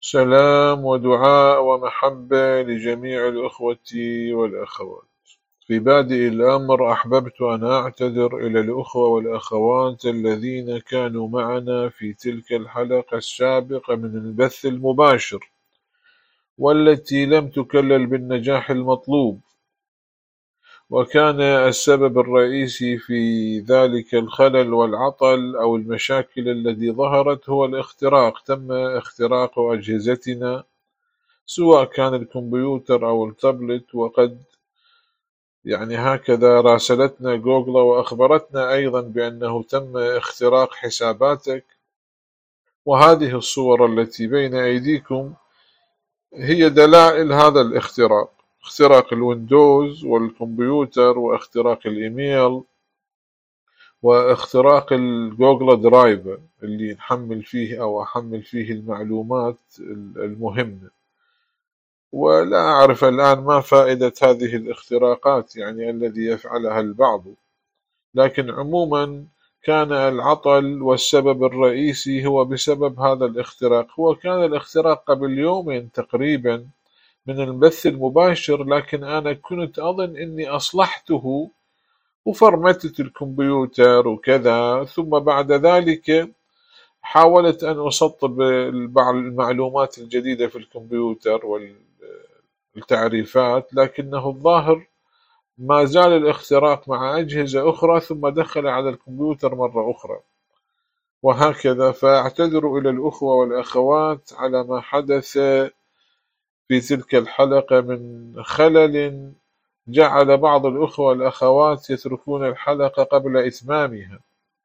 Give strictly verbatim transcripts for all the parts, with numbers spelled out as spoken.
سلام ودعاء ومحبة لجميع الأخوة والأخوات. في بادئ الأمر أحببت أن أعتذر إلى الأخوة والأخوات الذين كانوا معنا في تلك الحلقة السابقة من البث المباشر، والتي لم تكلل بالنجاح المطلوب، وكان السبب الرئيسي في ذلك الخلل والعطل أو المشاكل التي ظهرت هو الاختراق. تم اختراق أجهزتنا، سواء كان الكمبيوتر أو التابلت، وقد يعني هكذا راسلتنا جوجل وأخبرتنا أيضا بأنه تم اختراق حساباتك. وهذه الصور التي بين أيديكم هي دلائل هذا الاختراق: اختراق الويندوز والكمبيوتر، واختراق الإيميل، واختراق الجوجل درايف اللي نحمل فيه أو أحمل فيه المعلومات المهمة. ولا أعرف الآن ما فائدة هذه الاختراقات يعني الذي يفعلها البعض، لكن عموما كان العطل والسبب الرئيسي هو بسبب هذا الاختراق. هو كان الاختراق قبل يومين تقريبا من البث المباشر، لكن أنا كنت أظن أني أصلحته وفرمتت الكمبيوتر وكذا، ثم بعد ذلك حاولت أن أسطب بعض المعلومات الجديدة في الكمبيوتر والتعريفات، لكنه الظاهر ما زال الاختراق مع أجهزة أخرى ثم دخل على الكمبيوتر مرة أخرى، وهكذا. فأعتذر إلى الأخوة والأخوات على ما حدث في تلك الحلقة من خلل جعل بعض الأخوة والأخوات يتركون الحلقة قبل إتمامها.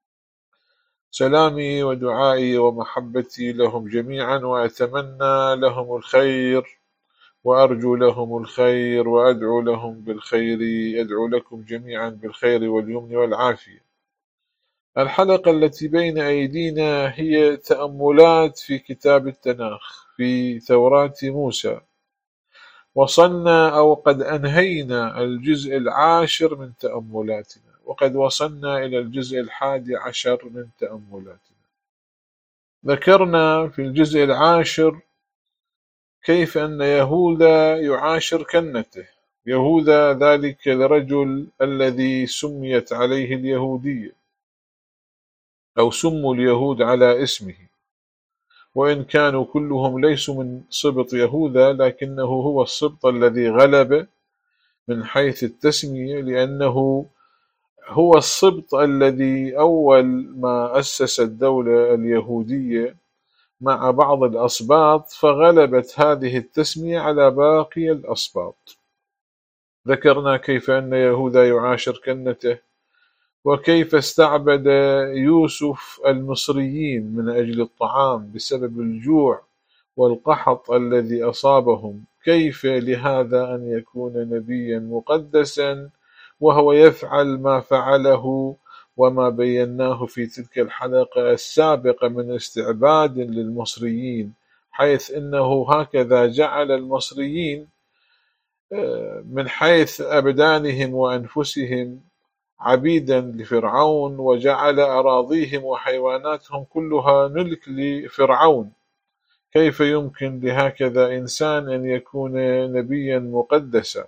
سلامي ودعائي ومحبتي لهم جميعا، وأتمنى لهم الخير وأرجو لهم الخير وأدعو لهم بالخير، أدعو لكم جميعا بالخير واليمن والعافية. الحلقة التي بين أيدينا هي تأملات في كتاب التناخ في توراة موسى. وصلنا أو قد أنهينا الجزء العاشر من تأملاتنا، وقد وصلنا إلى الجزء الحادي عشر من تأملاتنا. ذكرنا في الجزء العاشر كيف أن يهوذا يعاشر كنته. يهوذا ذلك الرجل الذي سميت عليه اليهودية، أو سموا اليهود على اسمه، وإن كانوا كلهم ليسوا من سبط يهوذا، لكنه هو السبط الذي غلب من حيث التسمية، لأنه هو السبط الذي أول ما أسس الدولة اليهودية مع بعض الأسباط، فغلبت هذه التسمية على باقي الأسباط. ذكرنا كيف أن يهوذا يعاشر كنته، وكيف استعبد يوسف المصريين من أجل الطعام بسبب الجوع والقحط الذي أصابهم. كيف لهذا أن يكون نبيا مقدسا وهو يفعل ما فعله، وما بيناه في تلك الحلقة السابقة من استعباد للمصريين، حيث إنه هكذا جعل المصريين من حيث أبدانهم وأنفسهم عبيدا لفرعون، وجعل أراضيهم وحيواناتهم كلها ملك لفرعون. كيف يمكن لهكذا إنسان أن يكون نبيا مقدسا؟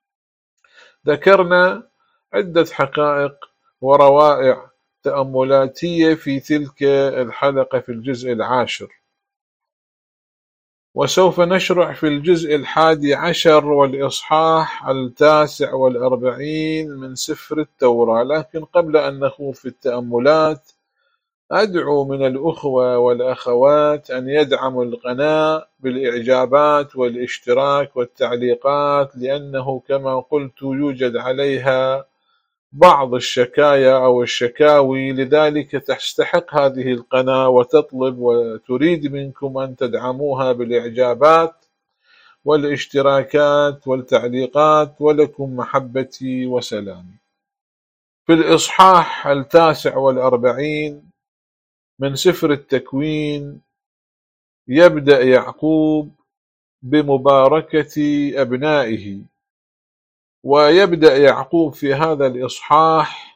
ذكرنا عدة حقائق وروائع تأملاتية في تلك الحلقة في الجزء العاشر، وسوف نشرع في الجزء الحادي عشر والإصحاح التاسع والأربعين من سفر التوراة. لكن قبل أن نخوض في التأملات، أدعو من الأخوة والأخوات أن يدعموا القناة بالإعجابات والاشتراك والتعليقات، لأنه كما قلت يوجد عليها بعض الشكايا أو الشكاوي، لذلك تستحق هذه القناة وتطلب وتريد منكم أن تدعموها بالإعجابات والاشتراكات والتعليقات، ولكم محبتي وسلامي. في الإصحاح التاسع والأربعين من سفر التكوين يبدأ يعقوب بمباركة أبنائه، ويبدأ يعقوب في هذا الإصحاح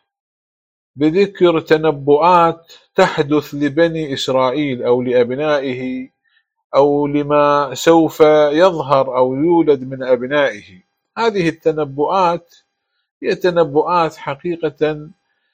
بذكر تنبؤات تحدث لبني إسرائيل أو لأبنائه أو لما سوف يظهر أو يولد من أبنائه. هذه التنبؤات هي تنبؤات حقيقة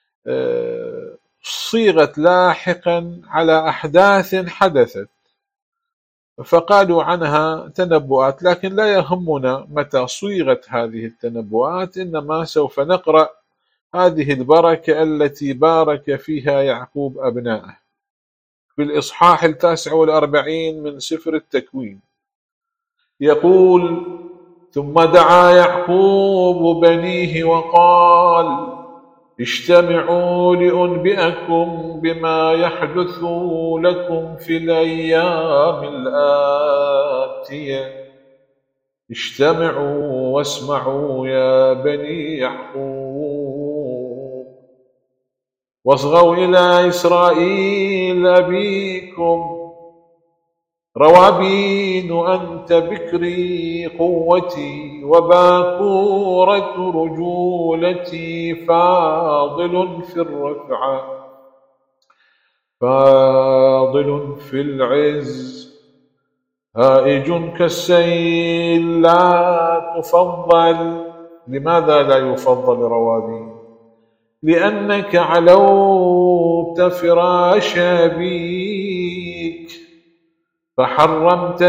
صيغت لاحقا على أحداث حدثت، فقالوا عنها تنبؤات، لكن لا يهمنا متى صيغت هذه التنبؤات، إنما سوف نقرأ هذه البركة التي بارك فيها يعقوب أبنائه في الإصحاح التاسع والأربعين من سفر التكوين. يقول: ثم دعا يعقوب بنيه وقال: اجتمعوا لأنبئكم بما يحدث لكم في الأيام الآتية. اجتمعوا واسمعوا يا بني يعقوب، واصغوا إلى إسرائيل أبيكم. روابين أنت بكري قوتي وباكورة رجولتي، فاضل في الرفعة فاضل في العز، هائج كالسيل لا تفضل. لماذا لا يفضل روابين؟ لأنك علوت فراش أبيك فحرمت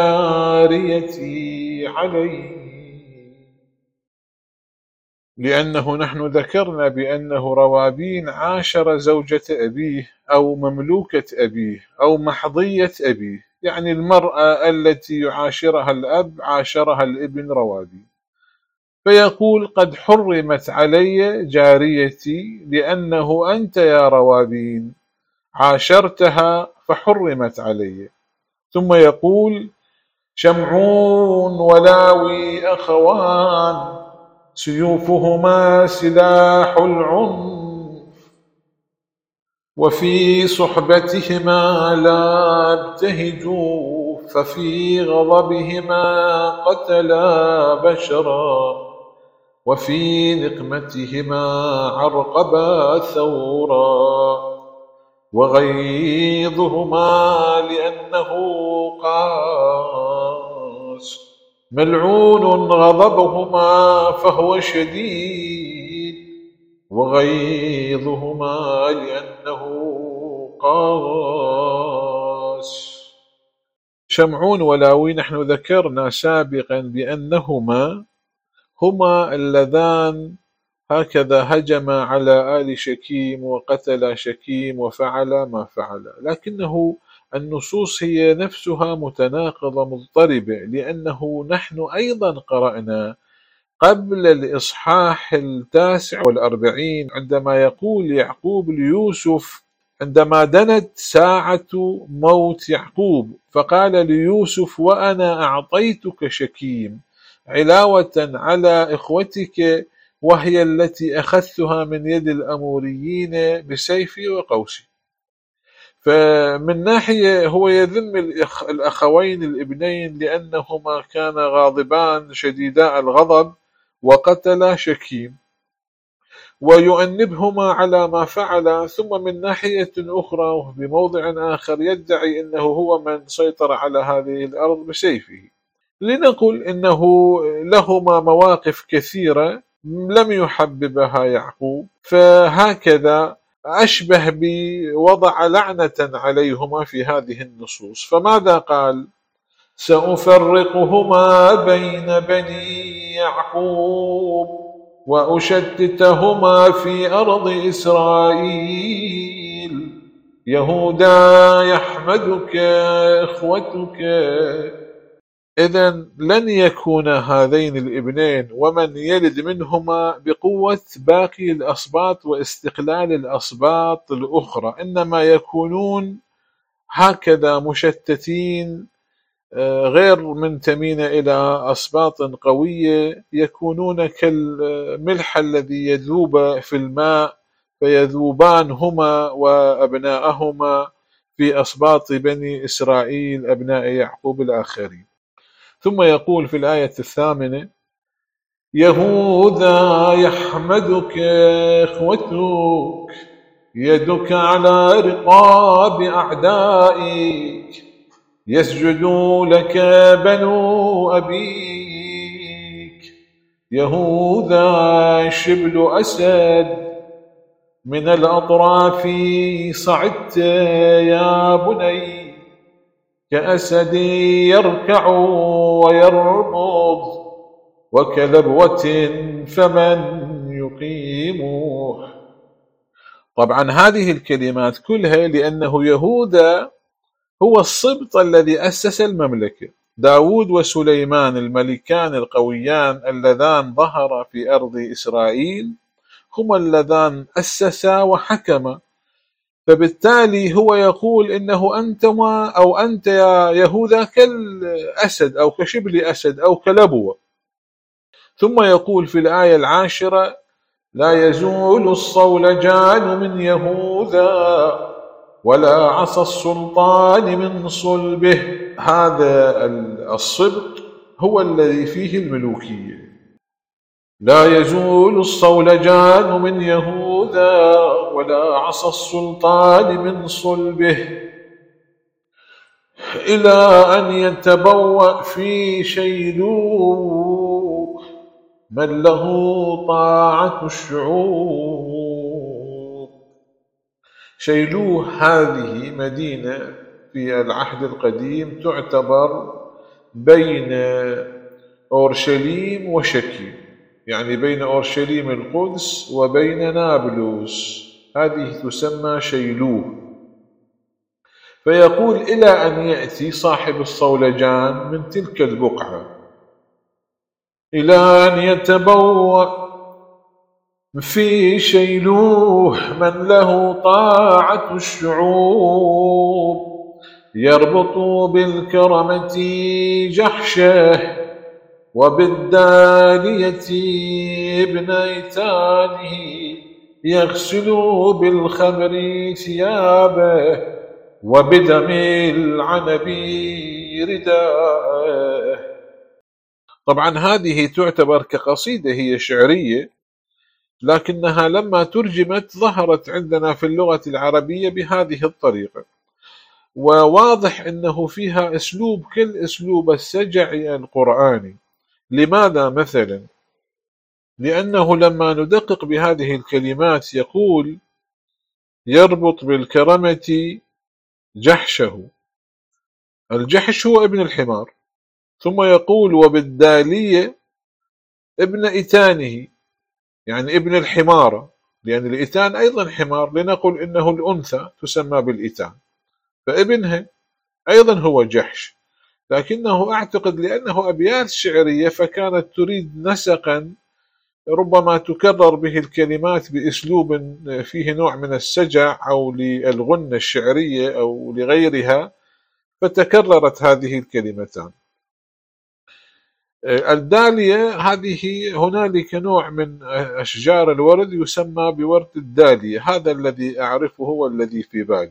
جاريتي عليه. لأنه نحن ذكرنا بأنه روابين عاشر زوجة أبيه أو مملوكة أبيه أو محظية أبيه، يعني المرأة التي يعاشرها الأب عاشرها الابن روابين. فيقول: قد حرمت علي جاريتي، لأنه أنت يا روابين عاشرتها فحرمت علي. ثم يقول: شمعون ولاوي أخوان، سيوفهما سلاح العنف، وفي صحبتهما لا ابتهجوا، ففي غضبهما قتلا بشرا، وفي نقمتهما عرقبا ثورا، وغيظهما لأنه قاس، ملعون غضبهما فهو شديد، وغيظهما لأنه قاس. شمعون ولاوي نحن ذكرنا سابقا بأنهما هما اللذان هكذا هجم على آل شكيم وقتل شكيم وفعل ما فعل، لكنه النصوص هي نفسها متناقضة مضطربة، لأنه نحن أيضا قرأنا قبل الإصحاح التاسع والأربعين عندما يقول يعقوب ليوسف عندما دنت ساعة موت يعقوب، فقال ليوسف: وأنا أعطيتك شكيم علاوة على إخوتك، وهي التي أخذتها من يد الأموريين بسيفي وقوسي. فمن ناحية هو يذم الأخوين الابنين لأنهما كانا غاضبان شديدا الغضب وقتلا شكيم، ويؤنبهما على ما فعل. ثم من ناحية أخرى بموضع آخر يدعي أنه هو من سيطر على هذه الأرض بسيفه. لنقل إنه لهما مواقف كثيرة لم يحببها يعقوب، فهكذا أشبه بوضع لعنة عليهما في هذه النصوص. فماذا قال؟ سأفرقهما بين بني يعقوب وأشتتهما في أرض إسرائيل، يهوذا يحمدك إخوتك. إذن لن يكون هذين الابنين ومن يلد منهما بقوة باقي الأسباط واستقلال الأسباط الأخرى، إنما يكونون هكذا مشتتين غير منتمين إلى أسباط قوية، يكونون كالملح الذي يذوب في الماء فيذوبان هما وأبناءهما في أسباط بني إسرائيل أبناء يعقوب الآخرين. ثم يقول في الآية الثامنة: يهوذا يحمدك إخوتك، يدك على رقاب أعدائك. يسجد لك بنو أبيك يهوذا شبل أسد من الأطراف صعدت يا بني كأسد يركع ويربض وكذبوة فمن يقيمه. طبعا هذه الكلمات كلها لأنه يهوذا هو السبط الذي أسس المملكة. داود وسليمان الملكان القويان اللذان ظهرا في أرض إسرائيل هما اللذان أسسا وحكما، فبالتالي هو يقول إنه أنتما أو أنت يا يهوذا كالأسد أو كشبل أسد أو كلبوة. ثم يقول في الآية العاشرة لا يزول الصولجان من يهوذا ولا عصى السلطان من صلبه. هذا الصبط هو الذي فيه الملوكية. لا يزول الصولجان من يهوذا ولا عصى السلطان من صلبه إلى أن يتبوأ في شيلوه من له طاعة الشعوب. شيلوه هذه مدينة في العهد القديم تعتبر بين أورشليم وشكيم، يعني بين أورشليم القدس وبين نابلس، هذه تسمى شيلوه. فيقول إلى أن يأتي صاحب الصولجان من تلك البقعة، إلى أن يتبوأ في شيلوه من له طاعة الشعوب يربط بالكرمة جحشه وبالدالية ابن إيتانه يغسل بالخمر ثيابه وبدم العنب رداءه. طبعا هذه تعتبر كقصيدة هي شعرية، لكنها لما ترجمت ظهرت عندنا في اللغة العربية بهذه الطريقة، وواضح أنه فيها أسلوب كالأسلوب السجعي القرآني. لماذا مثلا؟ لأنه لما ندقق بهذه الكلمات يقول يربط بالكرمة جحشه، الجحش هو ابن الحمار، ثم يقول وبالدالية ابن إتانه، يعني ابن الحمارة، لأن الإتان أيضا حمار، لنقل إنه الأنثى تسمى بالإتان، فابنها أيضا هو جحش. لكنه أعتقد لأنه أبيات شعرية فكانت تريد نسقا ربما تكرر به الكلمات بأسلوب فيه نوع من السجع أو للغنة الشعرية أو لغيرها، فتكررت هذه الكلمتان. الدالية هذه هنالك نوع من أشجار الورد يسمى بورد الدالية، هذا الذي أعرفه هو الذي في بالي.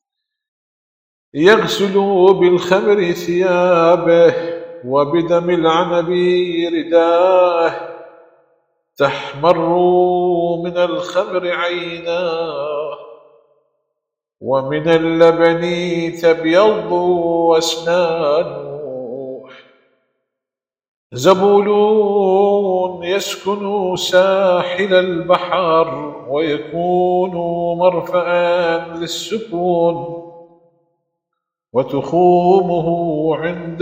يغسل بالخمر ثيابه وبدم العنب رداه تحمر من الخمر عيناه ومن اللبن تبيض أسنانه. زبولون يسكن ساحل البحر ويكون مرفأ للسكون وتخومه عند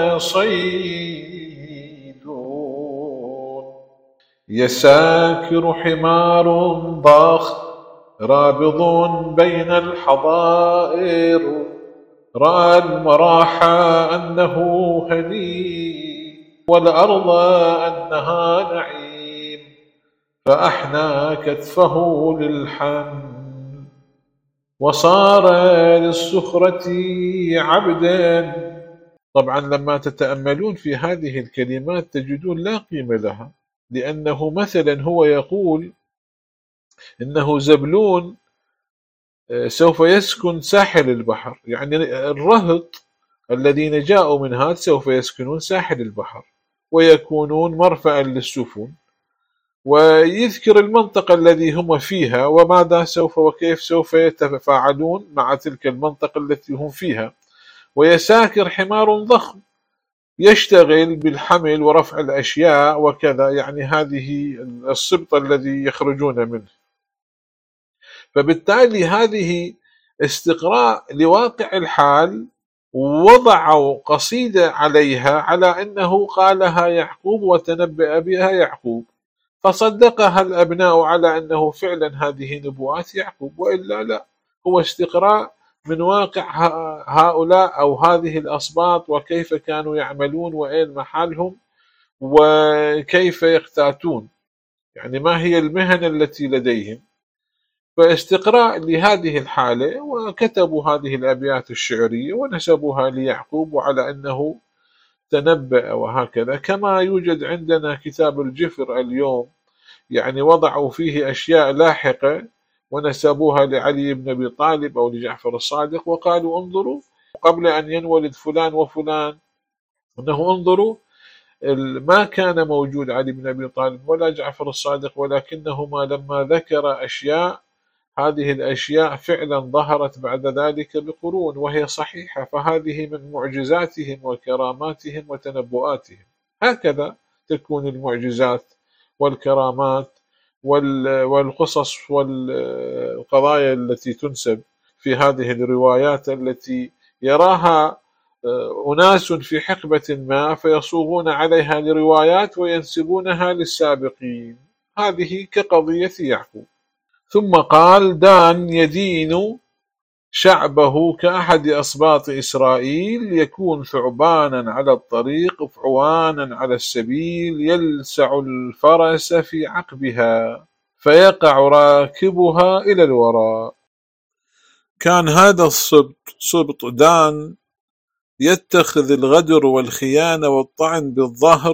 صيدون. يساكر حمار ضاخ رابض بين الحظائر رأى المراح أنه هني والأرض أنها نعيم فأحنى كتفه للحمل وصار للسخرة عبدا. طبعا لما تتأملون في هذه الكلمات تجدون لا قيمة لها، لأنه مثلا هو يقول إنه زبلون سوف يسكن ساحل البحر، يعني الرهط الذين جاءوا من هذا سوف يسكنون ساحل البحر ويكونون مرفأ للسفن، ويذكر المنطقة الذي هم فيها وماذا سوف وكيف سوف يتفاعلون مع تلك المنطقة التي هم فيها. ويساكر حمار ضخم يشتغل بالحمل ورفع الأشياء وكذا، يعني هذه السبط الذي يخرجون منه. فبالتالي هذه استقراء لواقع الحال، وضعوا قصيدة عليها على أنه قالها يعقوب وتنبأ بها يعقوب، فصدقها الأبناء على أنه فعلا هذه نبوات يعقوب، وإلا لا، هو استقراء من واقع هؤلاء أو هذه الأسباط وكيف كانوا يعملون وأين محلهم وكيف يقتاتون، يعني ما هي المهن التي لديهم. فاستقراء لهذه الحالة، وكتبوا هذه الأبيات الشعرية ونسبوها ليعقوب وعلى أنه تنبأ وهكذا. كما يوجد عندنا كتاب الجفر اليوم، يعني وضعوا فيه أشياء لاحقة ونسبوها لعلي بن أبي طالب أو لجعفر الصادق، وقالوا انظروا قبل أن ينولد فلان وفلان، أنه انظروا ما كان موجود علي بن أبي طالب ولا جعفر الصادق، ولكنهما لما ذكر أشياء، هذه الأشياء فعلا ظهرت بعد ذلك بقرون وهي صحيحة، فهذه من معجزاتهم وكراماتهم وتنبؤاتهم. هكذا تكون المعجزات والكرامات والقصص والقضايا التي تنسب في هذه الروايات، التي يراها أناس في حقبة ما فيصوغون عليها لروايات وينسبونها للسابقين. هذه كقضية يعقوب. ثم قال: دان يدين شعبه كأحد أسباط إسرائيل، يكون ثعبانا على الطريق فعوانا على السبيل، يلسع الفرس في عقبها فيقع راكبها إلى الوراء. كان هذا السبط سبط دان يتخذ الغدر والخيانة والطعن بالظهر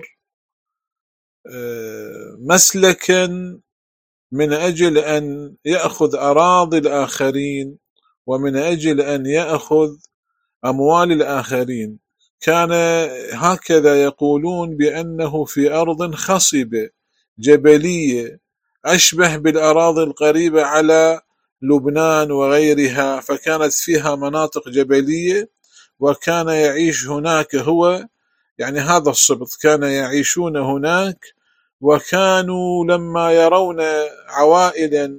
مسلكا من أجل أن يأخذ أراضي الآخرين ومن أجل أن يأخذ أموال الآخرين. كان هكذا يقولون بأنه في أرض خصبة جبلية أشبه بالأراضي القريبة على لبنان وغيرها، فكانت فيها مناطق جبلية، وكان يعيش هناك هو، يعني هذا السبط كان يعيشون هناك، وكانوا لما يرون عوائلا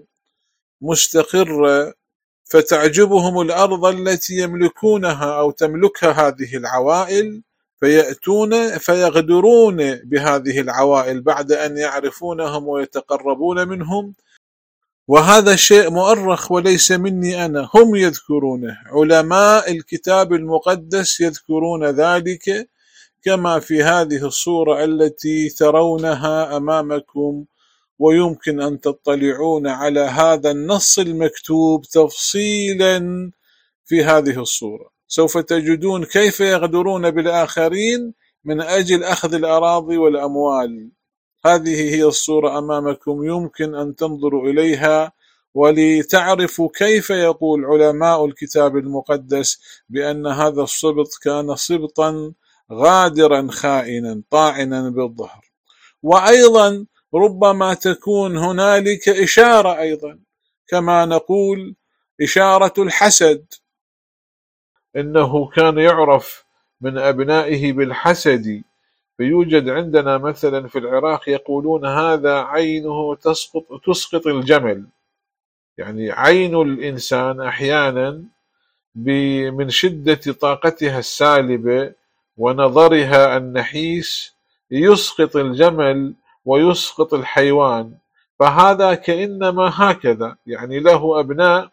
مستقرة فتعجبهم الأرض التي يملكونها أو تملكها هذه العوائل، فيأتون فيغدرون بهذه العوائل بعد أن يعرفونهم ويتقربون منهم. وهذا شيء مؤرخ وليس مني أنا، هم يذكرونه، علماء الكتاب المقدس يذكرون ذلك، كما في هذه الصورة التي ترونها أمامكم، ويمكن أن تطلعون على هذا النص المكتوب تفصيلا في هذه الصورة. سوف تجدون كيف يغدرون بالآخرين من أجل أخذ الأراضي والأموال. هذه هي الصورة أمامكم، يمكن أن تنظروا إليها ولتعرفوا كيف يقول علماء الكتاب المقدس بأن هذا السبط كان سبطا غادرا خائنا طاعنا بالظهر. وأيضا ربما تكون هنالك إشارة أيضا، كما نقول إشارة الحسد، إنه كان يعرف من أبنائه بالحسد. فيوجد عندنا مثلا في العراق يقولون هذا عينه تسقط تسقط الجمل، يعني عين الإنسان أحيانا من شدة طاقتها السالبة ونظرها النحيس يسقط الجمل ويسقط الحيوان. فهذا كأنما هكذا، يعني له أبناء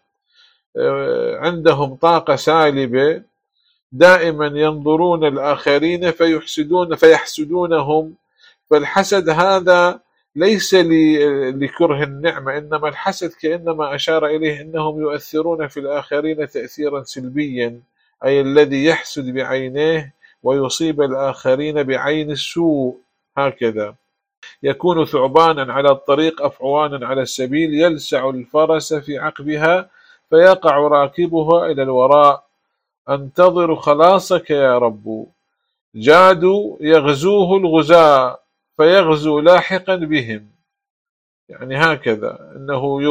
عندهم طاقة سالبة دائما ينظرون الآخرين فيحسدون فيحسدونهم. فالحسد هذا ليس لكره النعمة، إنما الحسد كأنما أشار إليه أنهم يؤثرون في الآخرين تأثيرا سلبيا، أي الذي يحسد بعينيه ويصيب الآخرين بعين السوء. هكذا يكون ثعبانا على الطريق أفعوانا على السبيل، يلسع الفرس في عقبها فيقع راكبها إلى الوراء، أنتظر خلاصك يا رب. جادوا يغزوه الغزاة فيغزو لاحقا بهم، يعني هكذا أنه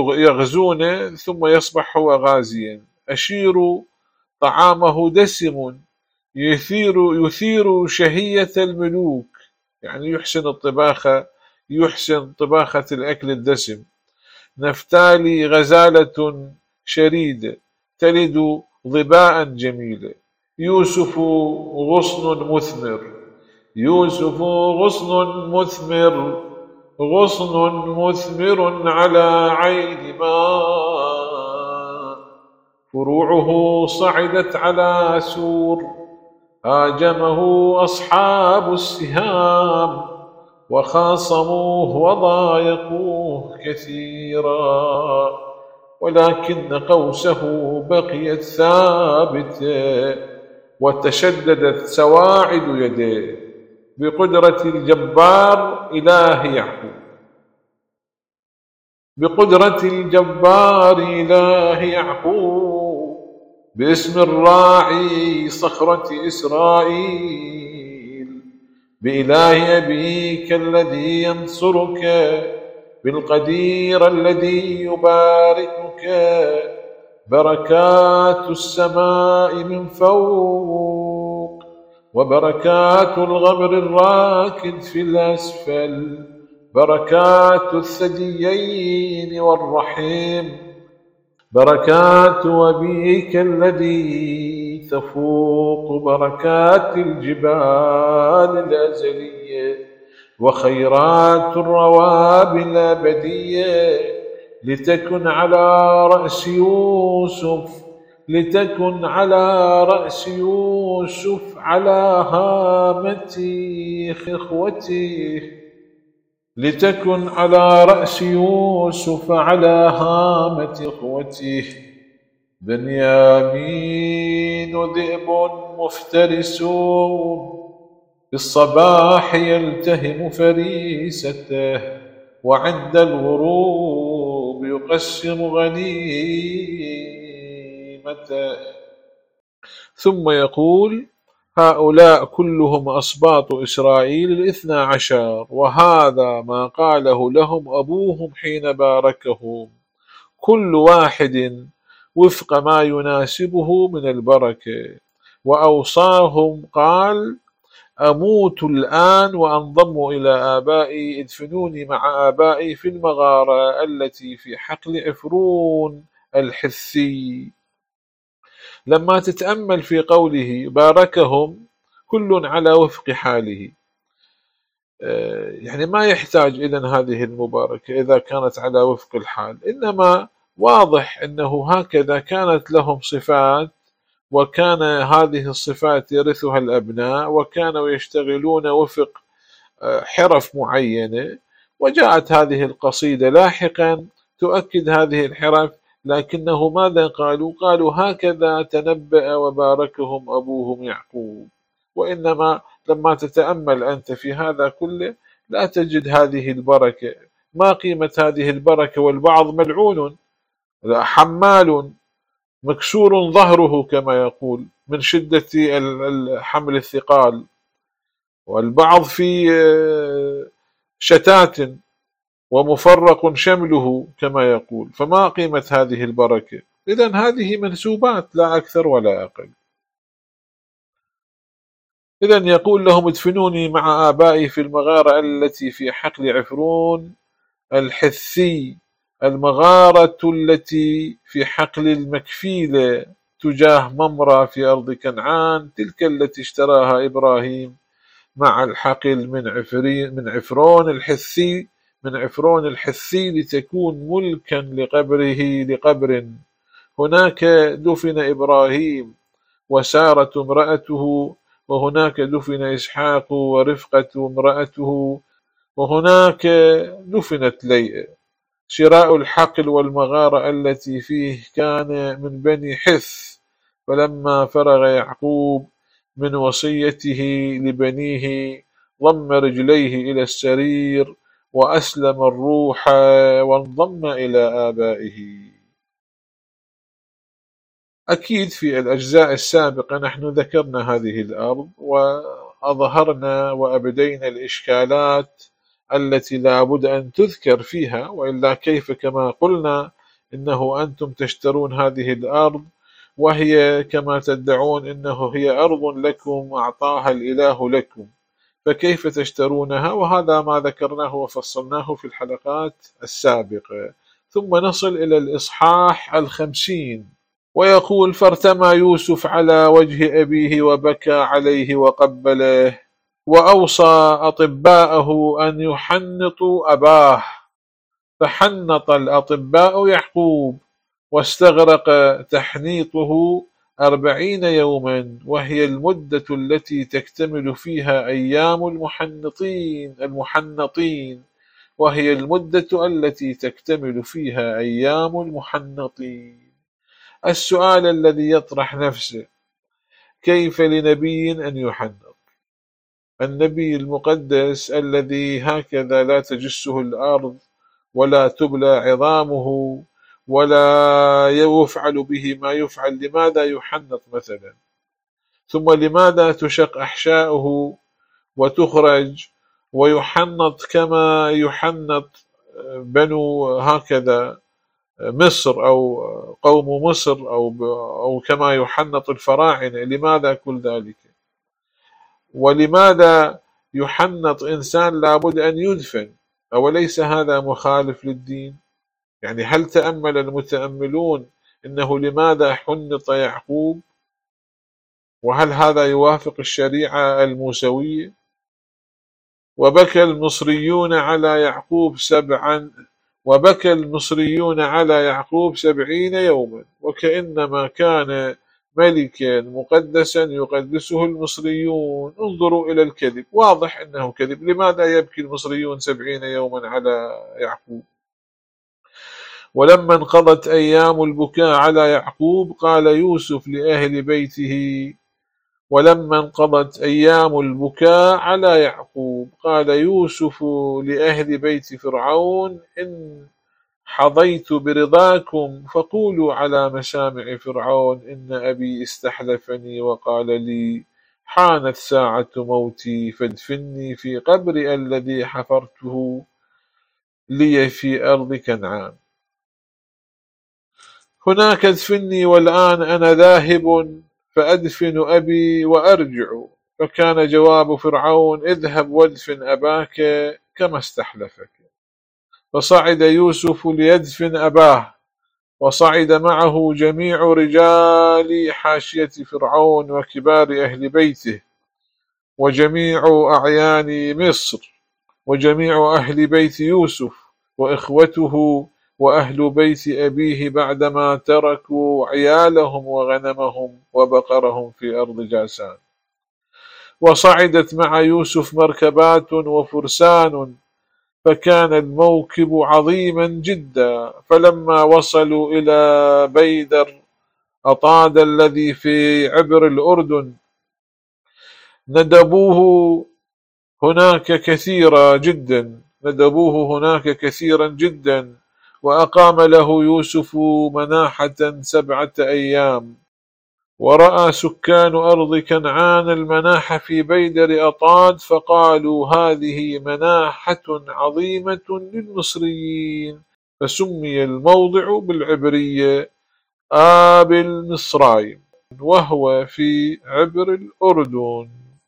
يغزون ثم يصبح هو غازيا. أشير طعامه دسم يثير, يثير شهية الملوك، يعني يحسن الطباخة، يحسن طباخة الأكل الدسم. نفتالي غزالة شريدة تلد ظباء جميلة. يوسف غصن مثمر، يوسف غصن مثمر، غصن مثمر على عين ماء، فروعه صعدت على سور، هاجمه أصحاب السهام، وخاصموه وضايقوه كثيرا، ولكن قوسه بقيت ثابتة، وتشددت سواعد يديه بقدرة الجبار إله يعقوب، بقدرة الجبار إله يعقوب، باسم الراعي صخرة إسرائيل، بإله أبيك الذي ينصرك، بالقدير الذي يباركك، بركات السماء من فوق، وبركات الغبر الراكد في الأسفل، بركات الثديين والرحم، بركات أبيك الذي تفوق بركات الجبال الأزلية، وخيرات الرواب الأبدية، لتكن على رأس يوسف، لتكن على رأس يوسف على هامة إخوته، لتكن على رأس يوسف على هامة إخوته. بنيامين ذئب مفترس، في الصباح يلتهم فريسته، وعند الغروب يقسم غنيمته. ثم يقول: هؤلاء كلهم أسباط إسرائيل الاثنى عشر، وهذا ما قاله لهم أبوهم حين باركهم، كل واحد وفق ما يناسبه من البركة. وأوصاهم قال: أموت الآن وأنضم إلى آبائي، ادفنوني مع آبائي في المغارة التي في حقل عفرون الحثي. لما تتأمل في قوله باركهم كل على وفق حاله، يعني ما يحتاج إذن هذه المباركة إذا كانت على وفق الحال، إنما واضح أنه هكذا كانت لهم صفات، وكان هذه الصفات يرثها الأبناء، وكانوا يشتغلون وفق حرف معينة، وجاءت هذه القصيدة لاحقا تؤكد هذه الحرف. لكنه ماذا قالوا؟ قالوا: هكذا تنبأ وباركهم أبوهم يعقوب. وإنما لما تتأمل أنت في هذا كله لا تجد هذه البركة. ما قيمة هذه البركة والبعض ملعون، حمال مكسور ظهره كما يقول من شدة حمل الثقال، والبعض في شتات ومفرق شمله كما يقول. فما قيمة هذه البركة؟ إذن هذه منسوبات لا أكثر ولا أقل. إذن يقول لهم: ادفنوني مع آبائي في المغارة التي في حقل عفرون الحثي، المغارة التي في حقل المكفيلة تجاه ممرة في أرض كنعان، تلك التي اشتراها إبراهيم مع الحقل من عفرين من عفرون الحثي من عفرون الحثي لتكون ملكا لقبره لقبر. هناك دفن إبراهيم وسارة امرأته، وهناك دفن إسحاق ورفقة امرأته، وهناك دفنت ليئة. شراء الحقل والمغارة التي فيه كان من بني حث، فلما فرغ يعقوب من وصيته لبنيه ضم رجليه إلى السرير وأسلم الروح وانضم إلى آبائه. أكيد في الأجزاء السابقة نحن ذكرنا هذه الأرض وأظهرنا وأبدينا الإشكالات التي لا بد أن تذكر فيها، وإلا كيف كما قلنا إنه أنتم تشترون هذه الأرض وهي كما تدعون إنه هي أرض لكم أعطاها الإله لكم، فكيف تشترونها؟ وهذا ما ذكرناه وفصلناه في الحلقات السابقة. ثم نصل إلى الإصحاح الخمسين، ويقول: فارتمى يوسف على وجه أبيه وبكى عليه وقبله، وأوصى أطباءه أن يحنطوا أباه، فحنط الأطباء يعقوب، واستغرق تحنيطه أربعين يوما، وهي المدة التي تكتمل فيها أيام المحنطين المحنطين وهي المدة التي تكتمل فيها أيام المحنطين. السؤال الذي يطرح نفسه: كيف لنبي أن يحنط؟ النبي المقدس الذي هكذا لا تجسه الأرض ولا تبلى عظامه ولا يفعل به ما يفعل، لماذا يحنط مثلا؟ ثم لماذا تشق أحشاؤه وتخرج ويحنط كما يحنط بنو هكذا مصر أو قوم مصر أو, أو كما يحنط الفراعنة؟ لماذا كل ذلك؟ ولماذا يحنط إنسان لابد أن يدفن؟ أوليس هذا مخالف للدين؟ يعني هل تأمل المتأملون إنه لماذا حنط يعقوب؟ وهل هذا يوافق الشريعة الموسوية؟ وبكى المصريون على يعقوب سبعا وبكى المصريون على يعقوب سبعين يوما، وكأنما كان ملكا مقدسا يقدسه المصريون. انظروا إلى الكذب، واضح أنه كذب. لماذا يبكي المصريون سبعين يوما على يعقوب؟ ولما انقضت أيام البكاء على يعقوب قال يوسف لأهل بيته ولما انقضت أيام البكاء على يعقوب قال يوسف لأهل بيت فرعون: إن حظيت برضاكم فقولوا على مسامع فرعون إن أبي استحلفني وقال لي: حانت ساعة موتي فادفني في قبري الذي حفرته لي في أرض كنعان. هناك ادفني والآن أنا ذاهب فأدفن أبي وأرجع. فكان جواب فرعون: اذهب وادفن أباك كما استحلفك. فصعد يوسف ليدفن أباه، وصعد معه جميع رجال حاشية فرعون وكبار أهل بيته وجميع أعيان مصر وجميع أهل بيت يوسف وإخوته وأهل بيت أبيه، بعدما تركوا عيالهم وغنمهم وبقرهم في أرض جاسان. وصعدت مع يوسف مركبات وفرسان، فكان الموكب عظيما جدا. فلما وصلوا إلى بيدر أطاد الذي في عبر الأردن ندبوه هناك كثيرا جدا ندبوه هناك كثيرا جدا وأقام له يوسف مناحة سبعة أيام. ورأى سكان أرض كنعان المناحة في بيدر أطاد، فقالوا: هذه مناحة عظيمة للمصريين، فسمي الموضع بالعبرية آبل مصرايم، وهو في عبر الأردن.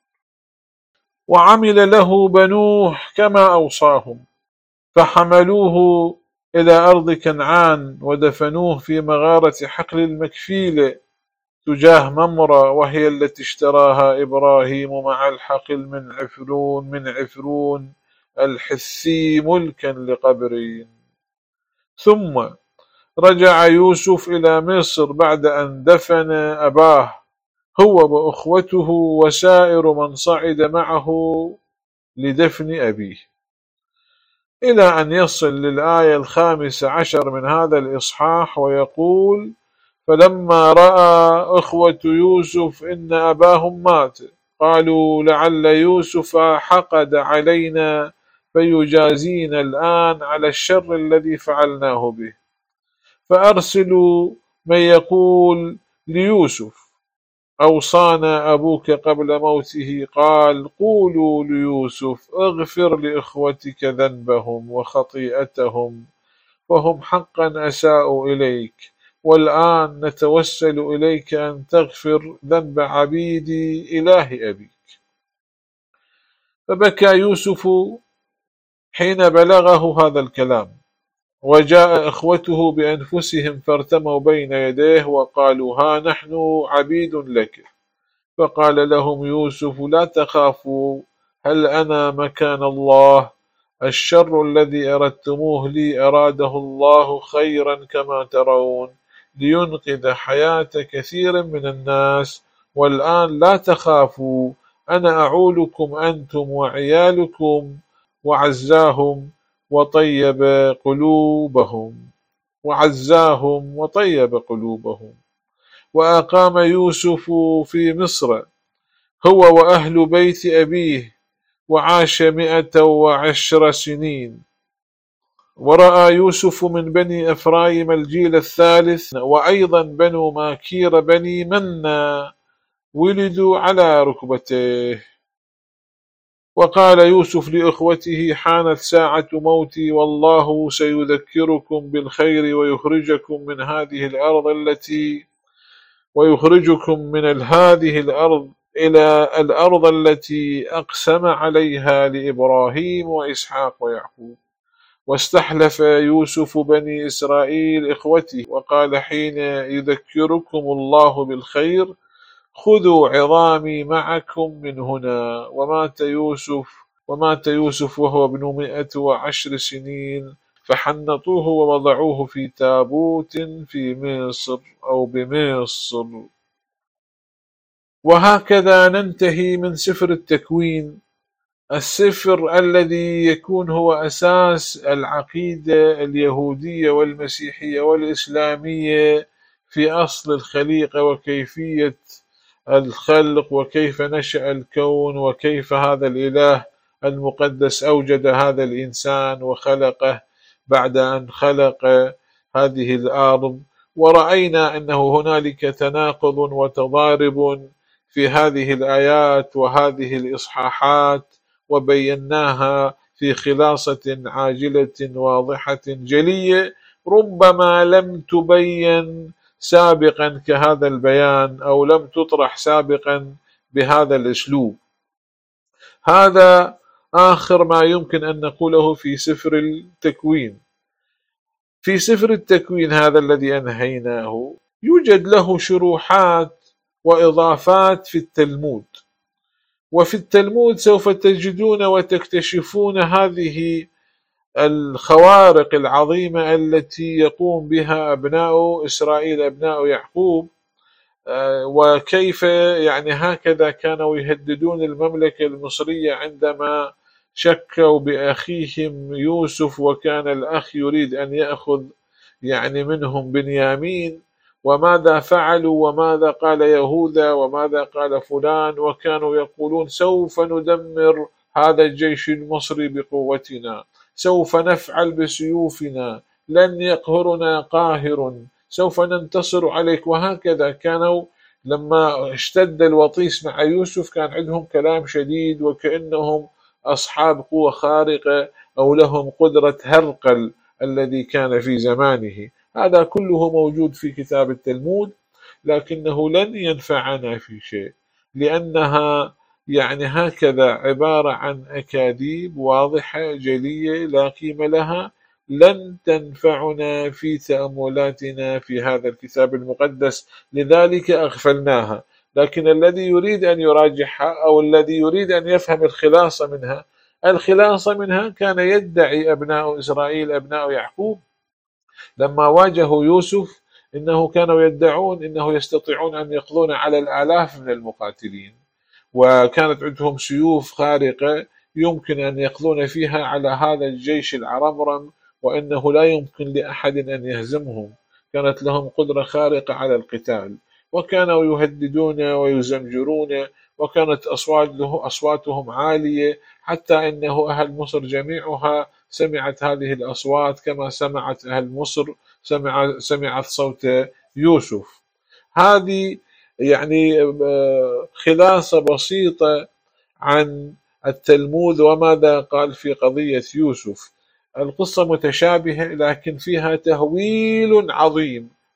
وعمل له بنوه كما أوصاهم، فحملوه إلى أرض كنعان ودفنوه في مغارة حقل المكفيلة تجاه ممرة، وهي التي اشتراها إبراهيم مع الحقل من عفرون من عفرون الحسي ملكا لقبرين. ثم رجع يوسف إلى مصر بعد أن دفن أباه هو وأخوته وسائر من صعد معه لدفن أبيه، إلى أن يصل للآية الخامسة عشر من هذا الإصحاح، ويقول: فلما رأى أخوة يوسف إن أباهم مات قالوا: لعل يوسف حقد علينا فيجازينا الآن على الشر الذي فعلناه به. فأرسلوا من يقول ليوسف: أوصانا أبوك قبل موته قال: قولوا ليوسف اغفر لإخوتك ذنبهم وخطيئتهم، فهم حقا أساءوا إليك، والآن نتوسل إليك أن تغفر ذنب عبيدي إله أبيك. فبكى يوسف حين بلغه هذا الكلام، وجاء إخوته بأنفسهم فارتموا بين يديه وقالوا ها نحن عبيد لك. فقال لهم يوسف لا تخافوا، هل أنا مكان الله؟ الشر الذي أردتموه لي أراده الله خيرا كما ترون، لينقذ حياة كثير من الناس. والآن لا تخافوا، أنا أعولكم أنتم وعيالكم. وعزاهم وطيب قلوبهم وعزاهم وطيب قلوبهم وأقام يوسف في مصر هو وأهل بيت أبيه، وعاش مئة وعشر سنين. ورأى يوسف من بني إفرايم الجيل الثالث، وأيضا بنو ماكير بني منا ولدوا على ركبتيه. وقال يوسف لإخوته حانت ساعة موتي، والله سيذكركم بالخير ويخرجكم من هذه الأرض التي ويخرجكم من هذه الأرض إلى الأرض التي أقسم عليها لإبراهيم وإسحاق ويعقوب. واستحلف يوسف بني إسرائيل إخوته وقال حين يذكركم الله بالخير خذوا عظامي معكم من هنا. ومات يوسف ومات يوسف وهو ابن مئة وعشر سنين، فحنطوه ووضعوه في تابوت في مصر أو بمصر. وهكذا ننتهي من سفر التكوين، السفر الذي يكون هو أساس العقيدة اليهودية والمسيحية والإسلامية في أصل الخليقة وكيفية الخلق وكيف نشأ الكون وكيف هذا الإله المقدس أوجد هذا الإنسان وخلقه بعد أن خلق هذه الأرض. ورأينا أنه هنالك تناقض وتضارب في هذه الآيات وهذه الإصحاحات، وبيناها في خلاصة عاجلة واضحة جلية ربما لم تبين سابقا كهذا البيان أو لم تطرح سابقا بهذا الأسلوب. هذا آخر ما يمكن أن نقوله في سفر التكوين. في سفر التكوين هذا الذي أنهيناه يوجد له شروحات وإضافات في التلمود، وفي التلمود سوف تجدون وتكتشفون هذه الخوارق العظيمة التي يقوم بها أبناء إسرائيل أبناء يعقوب، وكيف يعني هكذا كانوا يهددون المملكة المصرية عندما شكوا بأخيهم يوسف، وكان الأخ يريد أن يأخذ يعني منهم بنيامين، وماذا فعلوا وماذا قال يهوذا وماذا قال فلان، وكانوا يقولون سوف ندمر هذا الجيش المصري بقوتنا، سوف نفعل بسيوفنا، لن يقهرنا قاهر، سوف ننتصر عليك. وهكذا كانوا لما اشتد الوطيس مع يوسف كان عندهم كلام شديد وكأنهم أصحاب قوة خارقة أو لهم قدرة هرقل الذي كان في زمانه. هذا كله موجود في كتاب التلمود، لكنه لن ينفعنا في شيء، لأنها يعني هكذا عبارة عن أكاذيب واضحة جلية لا قيمة لها، لن تنفعنا في تأملاتنا في هذا الكتاب المقدس، لذلك أغفلناها. لكن الذي يريد أن يراجعها أو الذي يريد أن يفهم الخلاصة منها الخلاصة منها كان يدعي أبناء إسرائيل أبناء يعقوب لما واجهوا يوسف إنه كانوا يدعون إنه يستطيعون أن يقضون على الآلاف من المقاتلين، وكانت عندهم سيوف خارقة يمكن أن يقضون فيها على هذا الجيش العرمرم، وإنه لا يمكن لأحد أن يهزمهم، كانت لهم قدرة خارقة على القتال، وكانوا يهددون ويزمجرون، وكانت أصواتهم عالية حتى إنه أهل مصر جميعها سمعت هذه الأصوات كما سمعت أهل مصر سمع سمعت صوت يوسف. هذه يعني خلاصة بسيطة عن التلمود وماذا قال في قضية يوسف. القصة متشابهة لكن فيها تهويل عظيم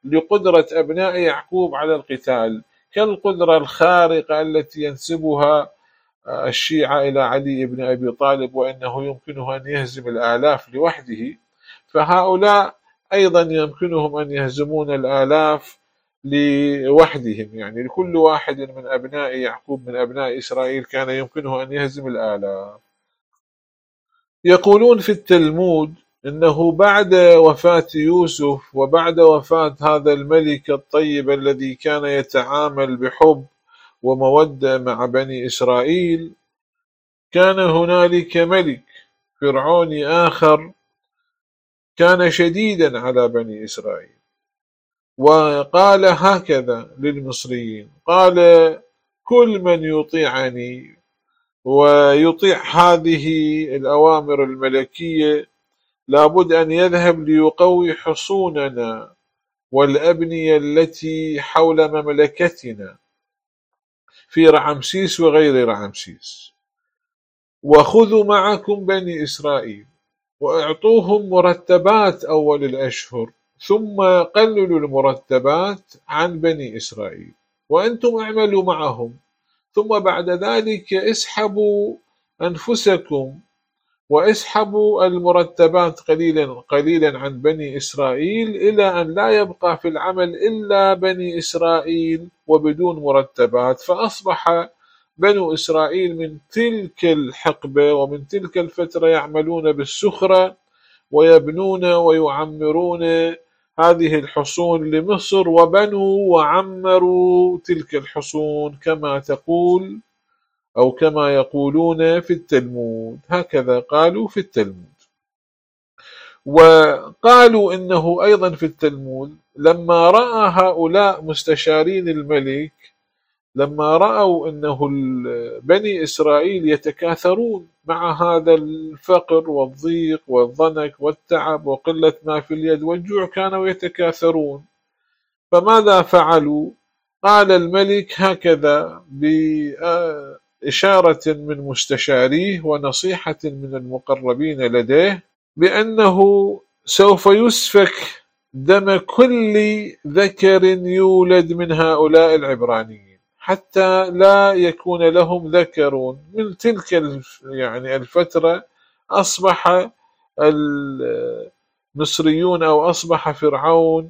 لقدرة أبناء يعقوب على القتال، كالقدرة الخارقة التي ينسبها الشيعة إلى علي بن أبي طالب، وأنه يمكنه أن يهزم الآلاف لوحده، فهؤلاء أيضا يمكنهم أن يهزمون الآلاف لوحدهم. يعني لكل واحد من أبناء يعقوب من أبناء إسرائيل كان يمكنه أن يهزم الآلاف. يقولون في التلمود إنه بعد وفاة يوسف وبعد وفاة هذا الملك الطيب الذي كان يتعامل بحب ومودة مع بني إسرائيل، كان هنالك ملك فرعوني آخر كان شديدا على بني إسرائيل، وقال هكذا للمصريين: قال كل من يطيعني ويطيع هذه الأوامر الملكية لابد أن يذهب ليقوي حصوننا والأبنية التي حول مملكتنا في رعمسيس وغير رعمسيس، وخذوا معكم بني إسرائيل وأعطوهم مرتبات أول الأشهر، ثم قللوا المرتبات عن بني إسرائيل وأنتم اعملوا معهم، ثم بعد ذلك اسحبوا أنفسكم واسحبوا المرتبات قليلا قليلا عن بني إسرائيل إلى أن لا يبقى في العمل إلا بني إسرائيل وبدون مرتبات. فأصبح بنو إسرائيل من تلك الحقبة ومن تلك الفترة يعملون بالسخرة ويبنون ويعمرون هذه الحصون لمصر، وبنوا وعمروا تلك الحصون كما تقول أو كما يقولون في التلمود. هكذا قالوا في التلمود. وقالوا إنه أيضا في التلمود لما رأى هؤلاء مستشارين الملك، لما رأوا أنه بني إسرائيل يتكاثرون مع هذا الفقر والضيق والضنك والتعب وقلة ما في اليد والجوع، كانوا يتكاثرون، فماذا فعلوا؟ قال الملك هكذا بإشارة من مستشاريه ونصيحة من المقربين لديه بأنه سوف يسفك دم كل ذكر يولد من هؤلاء العبرانيين حتى لا يكون لهم ذكر. من تلك يعني الفترة أصبح المصريون أو أصبح فرعون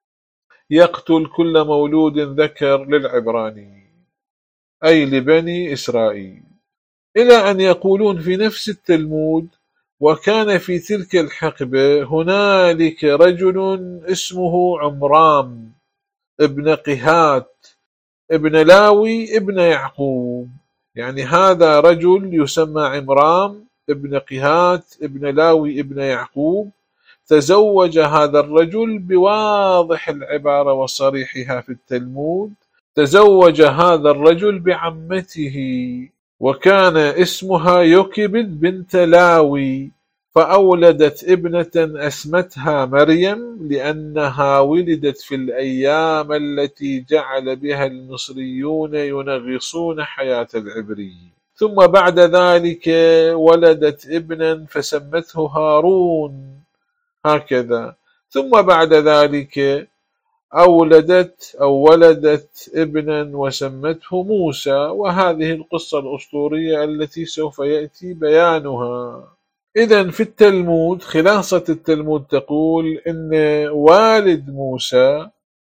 يقتل كل مولود ذكر للعبرانيين أي لبني إسرائيل، إلى أن يقولون في نفس التلمود: وكان في تلك الحقبة هنالك رجل اسمه عمرام ابن قهات ابن لاوي ابن يعقوب. يعني هذا رجل يسمى عمرام ابن قهات ابن لاوي ابن يعقوب، تزوج هذا الرجل بواضح العبارة وصريحها في التلمود، تزوج هذا الرجل بعمته، وكان اسمها يوكبد بنت لاوي، فأولدت ابنة أسمتها مريم لأنها ولدت في الأيام التي جعل بها المصريون ينغصون حياة العبري. ثم بعد ذلك ولدت ابنا فسمته هارون، هكذا. ثم بعد ذلك أولدت أو ولدت ابنا وسمته موسى، وهذه القصة الأسطورية التي سوف يأتي بيانها. إذن في التلمود خلاصة التلمود تقول إن والد موسى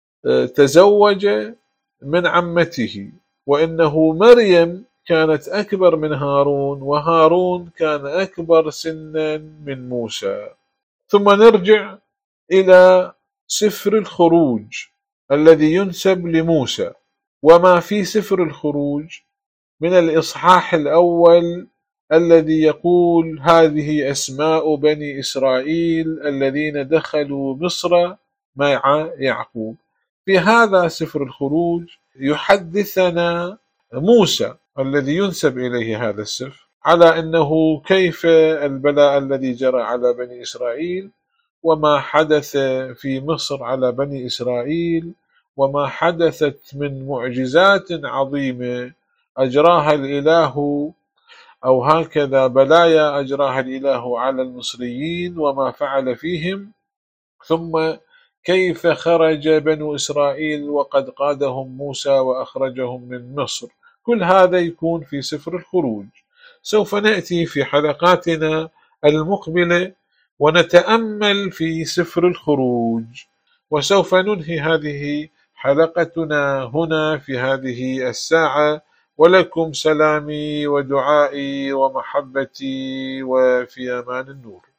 تزوج من عمته، وإنه مريم كانت أكبر من هارون، وهارون كان أكبر سنا من موسى. ثم نرجع إلى سفر الخروج الذي ينسب لموسى، وما في سفر الخروج من الإصحاح الأول الذي يقول: هذه أسماء بني إسرائيل الذين دخلوا مصر مع يعقوب. في هذا سفر الخروج يحدثنا موسى الذي ينسب إليه هذا السفر على أنه كيف البلاء الذي جرى على بني إسرائيل، وما حدث في مصر على بني إسرائيل، وما حدثت من معجزات عظيمة أجراها الإله، أو هكذا بلايا أجراها الإله على المصريين وما فعل فيهم، ثم كيف خرج بنو إسرائيل وقد قادهم موسى وأخرجهم من مصر. كل هذا يكون في سفر الخروج. سوف نأتي في حلقاتنا المقبلة ونتأمل في سفر الخروج، وسوف ننهي هذه حلقتنا هنا في هذه الساعة. ولكم سلامي ودعائي ومحبتي، وفي أمان النور.